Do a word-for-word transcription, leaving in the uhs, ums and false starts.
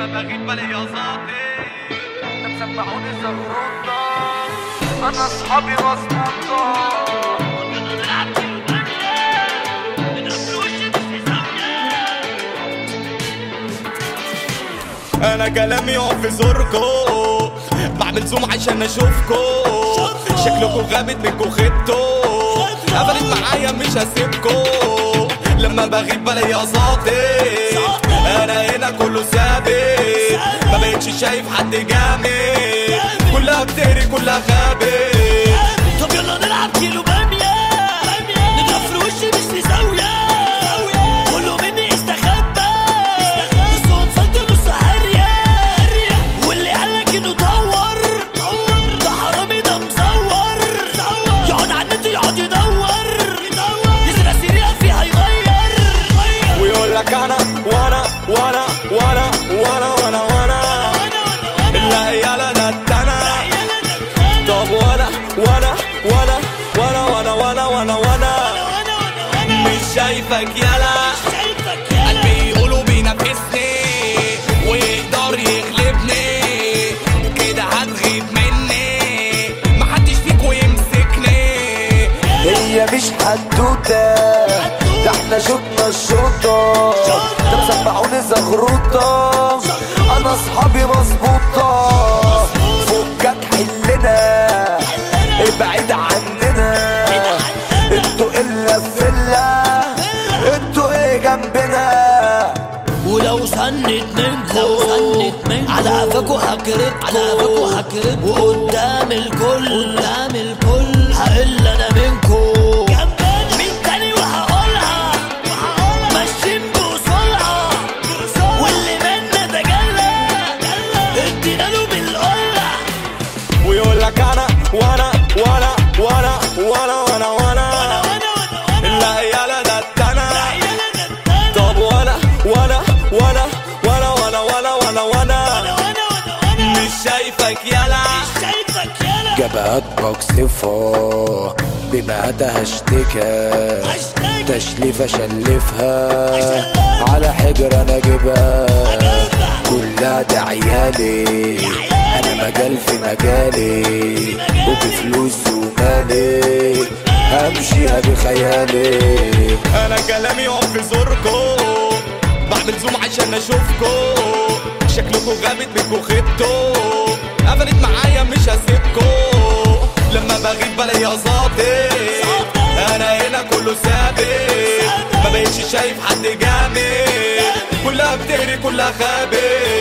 بغيب بلاقي ظابط انت مسمعوني زغروطة انا اصحابي مظبوطة. انا كلامي يقف في زوركو بعمل زوم عشان اشوفكو شكلكو غابت منكو خدتو قفلت معايا مش هسيبكو لما بغيب بلاقي ظابط انا هنا كله ثابت ما بقتش شايف حد جامد كلها بتهري كلها خابت. طب يلا نلعب كيلو بامية نضرب في وشي مش في زاوية كله مني استخبى نص وانفجر نص هرية واللي قالك انه دور ده حرامي ده مزور يقعد على النت يقعد يدور يسرق سريع فيها يغير ويقولك انا وانا وانا وانا وانا وانا وانا لا يالا ده انا. طب وانا وانا وانا وانا وانا وانا وانا وانا مش شايفك يالا قلبي يقولوا بينافسني ويقدر يغلبني كده هتغيب مني محدش فيكو يمسكني. هي مش حدوتة ده احنا شوطنا الشوطة ده مسمعوني زغروطة انا اصحابي مظبوطة فكك حلنا ابعد عننا انتوا الا فيلا انتوا ايه جنبنا ولو سنت منكو على قفاكو هكرتكو وقدام الكل قدام الكل هقل انا منكو مين تاني وهقولها ماشيين بوصولها واللي منا تجلى ادينا له بالقلة ويقولك انا وانا وانا وانا وانا وانا وانا لا يالا ده انا. طب وانا وانا وانا وانا وانا وانا وانا وانا مش شايفك يالا جبهات بقصفها بمقادها اشتكى تشليفة شلفها على حجر انا جبها كلها ده عيالي انا مجال في مجالي وبفلوس ومالي همشيها بخيالي. انا كلامي يقف في زوركو بعمل زوم عشان اشوفكو شكلكو غابت منكو خدتو قفلت معايا مش هسيبكو لما بغيب بلاقي ظابط انا هنا كله ثابت ما بقتش شايف حد جامد كلها بتهري كلها خابت.